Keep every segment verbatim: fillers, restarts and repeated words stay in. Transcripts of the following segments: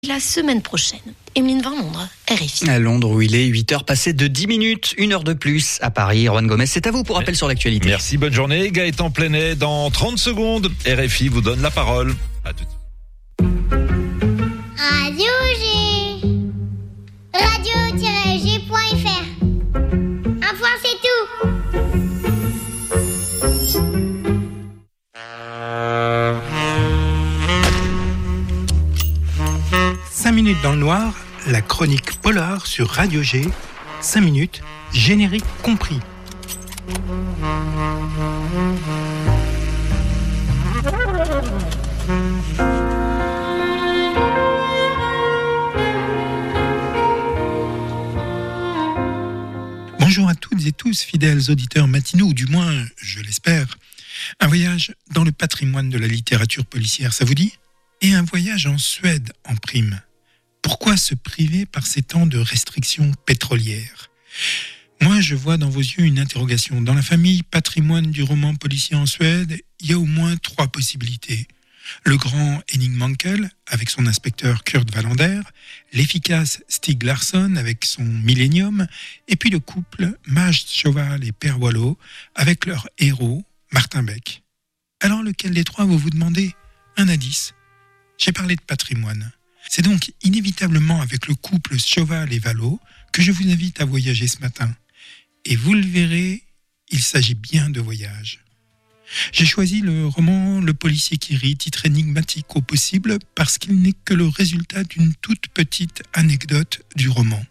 la semaine prochaine. Emeline Van Londres, R F I. À Londres où il est huit heures passées de dix minutes, une heure de plus. À Paris, Juan Gomez, c'est à vous pour rappel sur l'actualité. Merci, bonne journée. Gaëtan Plenet, dans trente secondes, R F I vous donne la parole. À tout de suite. Radio G. radio tiret g point f r. Un point, c'est tout. cinq minutes dans le noir, la chronique polar sur Radio G. cinq minutes, générique compris. Bonjour à toutes et tous, fidèles auditeurs matinaux, ou du moins, je l'espère. Un voyage dans le patrimoine de la littérature policière, ça vous dit ? Et un voyage en Suède en prime. Pourquoi se priver par ces temps de restrictions pétrolières ? Moi, je vois dans vos yeux une interrogation. Dans la famille patrimoine du roman policier en Suède, il y a au moins trois possibilités. Le grand Henning Mankell, avec son inspecteur Kurt Wallander, l'efficace Stieg Larsson avec son Millennium, et puis le couple Maj Choval et Per Wallo, avec leur héros, Martin Beck. Alors lequel des trois, vous vous demandez ? Un indice. J'ai parlé de patrimoine. C'est donc inévitablement avec le couple Choval et Wallo que je vous invite à voyager ce matin. Et vous le verrez, il s'agit bien de voyage. J'ai choisi le roman Le policier qui rit, titre énigmatique au possible, parce qu'il n'est que le résultat d'une toute petite anecdote du roman.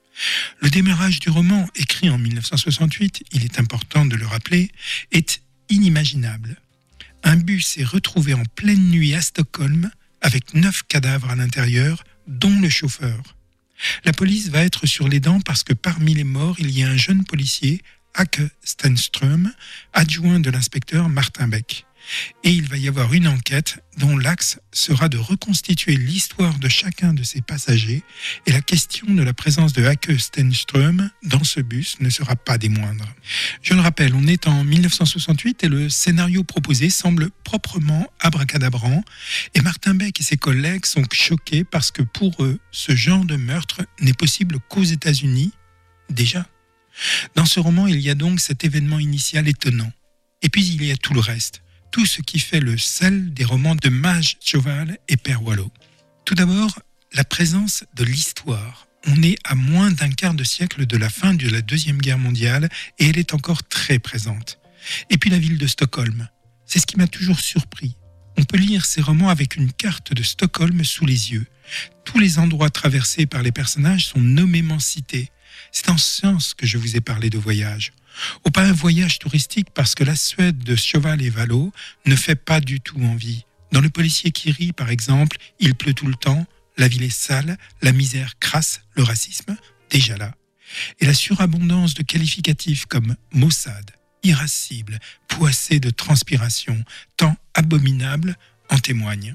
Le démarrage du roman, écrit en dix-neuf cent soixante-huit, il est important de le rappeler, est inimaginable. Un bus est retrouvé en pleine nuit à Stockholm, avec neuf cadavres à l'intérieur, dont le chauffeur. La police va être sur les dents parce que parmi les morts, il y a un jeune policier, Åke Stenström, adjoint de l'inspecteur Martin Beck. Et il va y avoir une enquête dont l'axe sera de reconstituer l'histoire de chacun de ces passagers, et la question de la présence de Åke Stenström dans ce bus ne sera pas des moindres. Je le rappelle, on est en dix-neuf cent soixante-huit et le scénario proposé semble proprement abracadabrant, et Martin Beck et ses collègues sont choqués parce que pour eux, ce genre de meurtre n'est possible qu'aux États-Unis, déjà. Dans ce roman, il y a donc cet événement initial étonnant. Et puis il y a tout le reste. Tout ce qui fait le sel des romans de Maj Choval et Per Wallo. Tout d'abord, la présence de l'histoire. On est à moins d'un quart de siècle de la fin de la Deuxième Guerre mondiale et elle est encore très présente. Et puis la ville de Stockholm. C'est ce qui m'a toujours surpris. On peut lire ces romans avec une carte de Stockholm sous les yeux. Tous les endroits traversés par les personnages sont nommément cités. C'est en ce sens que je vous ai parlé de voyage. Ou pas un voyage touristique parce que la Suède de Choval et Wallo ne fait pas du tout envie. Dans Le policier qui rit, par exemple, il pleut tout le temps, la ville est sale, la misère crasse, le racisme, déjà là. Et la surabondance de qualificatifs comme maussade, irascible, poissé de transpiration, temps abominable, en témoigne.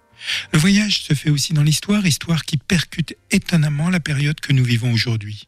Le voyage se fait aussi dans l'histoire, histoire qui percute étonnamment la période que nous vivons aujourd'hui.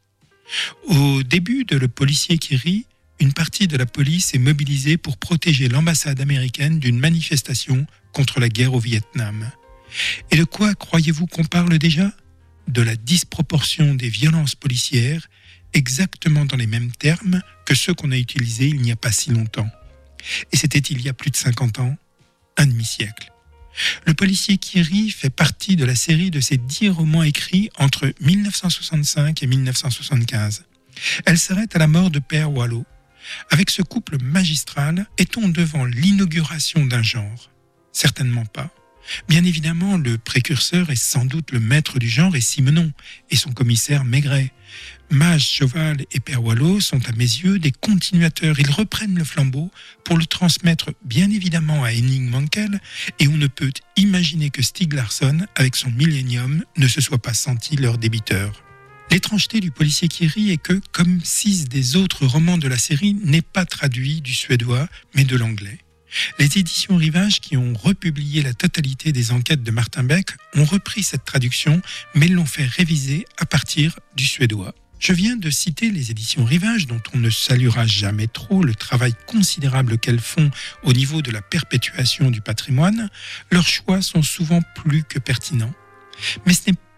Au début de Le policier qui rit, une partie de la police est mobilisée pour protéger l'ambassade américaine d'une manifestation contre la guerre au Vietnam. Et de quoi croyez-vous qu'on parle déjà ? De la disproportion des violences policières, exactement dans les mêmes termes que ceux qu'on a utilisés il n'y a pas si longtemps. Et c'était il y a plus de cinquante ans, un demi-siècle. Le policier qui rit fait partie de la série de ces dix romans écrits entre dix-neuf cent soixante-cinq et dix-neuf cent soixante-quinze. Elle s'arrête à la mort de Per Wallo. Avec ce couple magistral, est-on devant l'inauguration d'un genre ? Certainement pas. Bien évidemment, le précurseur est sans doute le maître du genre et Simenon, et son commissaire Maigret. Maj Choval et Per Wallo sont à mes yeux des continuateurs. Ils reprennent le flambeau pour le transmettre bien évidemment à Henning Mankell, et on ne peut imaginer que Stieg Larsson, avec son Millennium, ne se soit pas senti leur débiteur. L'étrangeté du policier qui rit est que, comme six des autres romans de la série, n'est pas traduit du suédois, mais de l'anglais. Les éditions Rivage, qui ont republié la totalité des enquêtes de Martin Beck, ont repris cette traduction, mais l'ont fait réviser à partir du suédois. Je viens de citer les éditions Rivage, dont on ne saluera jamais trop le travail considérable qu'elles font au niveau de la perpétuation du patrimoine. Leurs choix sont souvent plus que pertinents. Mais ce n'est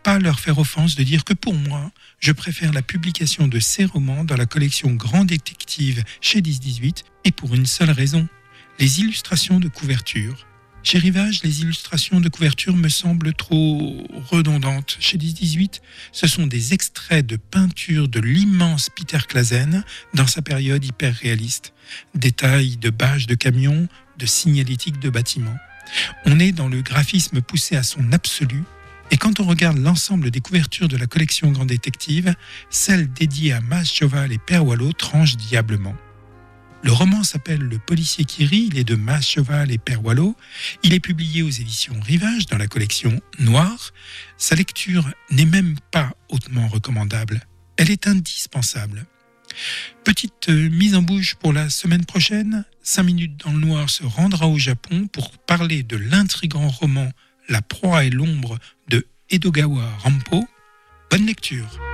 pas leur faire offense de dire que pour moi, je préfère la publication de ces romans dans la collection Grand Détective chez dix dix-huit, et pour une seule raison, les illustrations de couverture. Chez Rivage, les illustrations de couverture me semblent trop redondantes. Chez dix dix-huit, ce sont des extraits de peinture de l'immense Peter Clasen dans sa période hyper réaliste. Détails de bâches de camions, de signalétique de bâtiments. On est dans le graphisme poussé à son absolu, et quand on regarde l'ensemble des couvertures de la collection Grand Détective, celle dédiée à Mas Choval et Père Wallot tranche diablement. Le roman s'appelle Le policier qui rit, il est de Mas Choval et Père Wallot. Il est publié aux éditions Rivage dans la collection Noire. Sa lecture n'est même pas hautement recommandable. Elle est indispensable. Petite mise en bouche pour la semaine prochaine. Cinq minutes dans le noir se rendra au Japon pour parler de l'intrigant roman La proie et l'ombre de Edogawa Rampo. Bonne lecture.